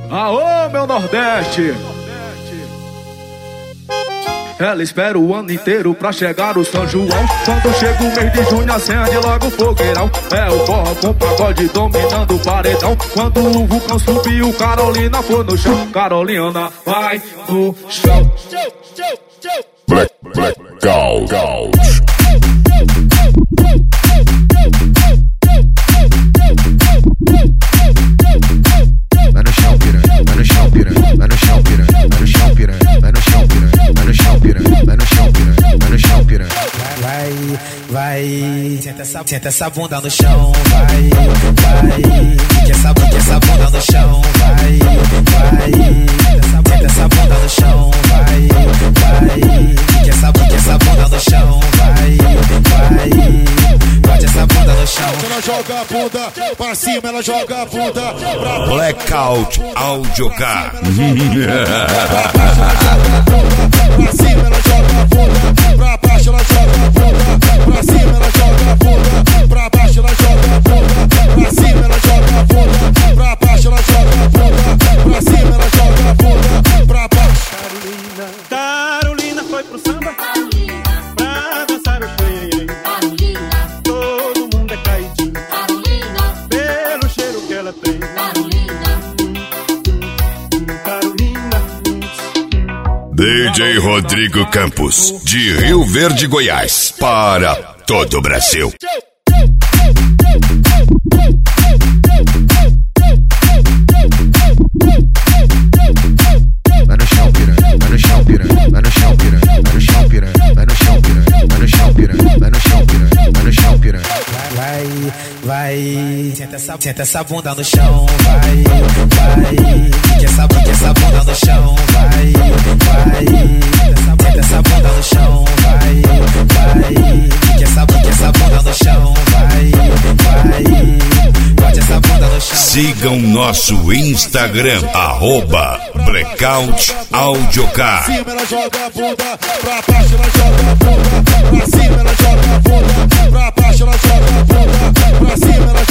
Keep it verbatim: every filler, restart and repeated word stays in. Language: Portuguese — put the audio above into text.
Aô, meu Nordeste! Ela espera o ano inteiro pra chegar o São João. Quando chega o mês de junho acende logo o fogueirão. É o forró com pagode dominando o paredão. Quando o vulcão subiu, Carolina foi no chão. Carolina vai no chão. Black, black, Couch. Vai no chão, piranha, vai no chão, piranha, vai no chão, piranha, vai no chão, piranha, vai no chão, piranha, vai no chão, piranha, vai no chão, piranha, vai no chão, piranha. Vai, vai, senta essa, senta essa bunda no chão, vai, vai, que essa, que essa bunda no chão, vai, vai, senta essa bunda no chão, vai, vai, que essa, que essa bunda no chão, vai, vai, bate essa bunda no chão. Ela joga a bunda pra cima, ela joga a bunda pra baixo. Blackout Audiocar. Pra cima ela joga a bunda, pra baixo ela joga a bunda, pra cima ela joga a bunda, pra baixo ela joga a bunda, pra cima ela joga a bunda, pra baixo ela joga a bunda, pra cima ela joga a bunda, pra baixo. Carolina, Carolina foi pro samba, Carolina, pra dançar o xerém. Carolina, todo mundo é caidinho, Carolina, pelo cheiro que ela tem. Carolina, Carolina. D J Rodrigo Campos, de Rio Verde, Goiás, para todo o Brasil. Vai no chão, piranha, vai no chão, piranha, vai no chão, piranha, vai no chão, piranha, vai no chão, piranha, vai no chão, piranha, vai no chão, piranha, vai no chão, piranha. Vai, vai, senta essa, senta essa bunda no chão, vai, vai, que essa, que essa bunda no chão, vai, vai, senta essa bunda no chão, vai, vai, que essa, que essa bunda no chão, vai, vai, bate essa bunda no chão. Sigam nosso Instagram, arroba Blackout Audiocar. Pra cima ela joga a bunda, pra baixo ela joga a bunda, pra cima ela joga a bunda, pra baixo ela joga a bunda, pra cima ela